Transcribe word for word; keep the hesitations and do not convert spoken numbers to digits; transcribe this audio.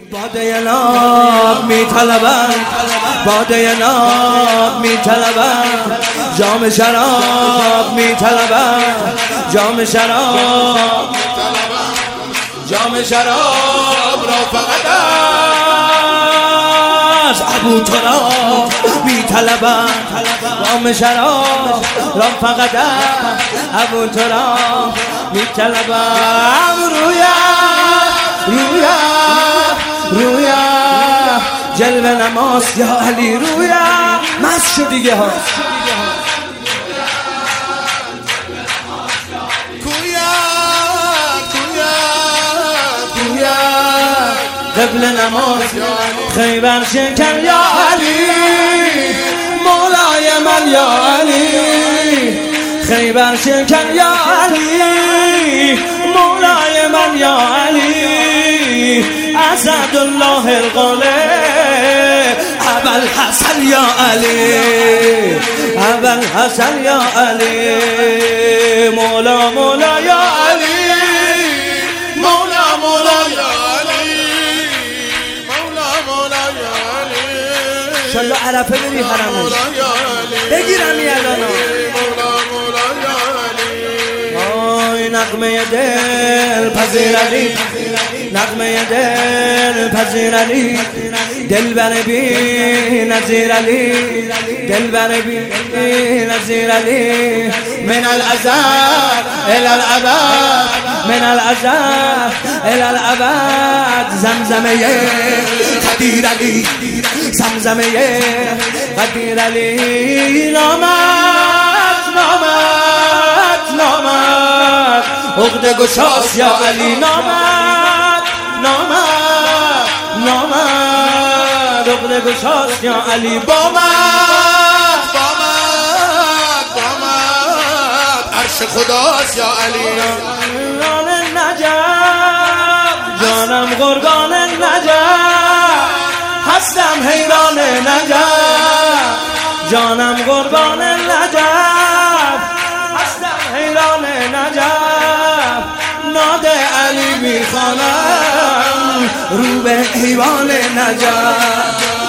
باده ناب می طلبم، باده ناب می طلبم، جام شراب می طلبم، جام شراب، جام شراب را فقط از ابو تراب می طلبم، جام شراب را فقط از ابو تراب می طلبم. رویا رویا رویا جلوه نماز یا علی، رویا مست شو دیگه ها، کویا کویا کویا قبل نماز خیبر شکر یا علی، مولای من یا علی، خیبر شکر یا علی، مولای من یا علی، اسد الله الغالب، ابوالحسن یا علی، ابوالحسن یا علی، مولا مولا یا علی، مولا مولا یا علی، مولا مولا یا علی. انشالله عرفه بری حرمش بگیرم یلانا. نغمه دل پذیر علی، نغمه دل پذیر علی، دلبر بی نظیر علی، دلبر بی نظیر علی، من الازل الى الابد، من الازل الى الابد، زمزمه قدیر علی، زمزمه قدیر علی، نامت نامت نامت عقد گشاست یا علی، نامت نامت نامت عقد گشاست یا علی، بامت بامت بامت عرش خداست یا علی، جانم نجف، جانم قربان نجف، هستم حیران نجف، جانم قربان نجف، هستم حیران نجف، ناد علی میخوانم رو به ایوان نجف.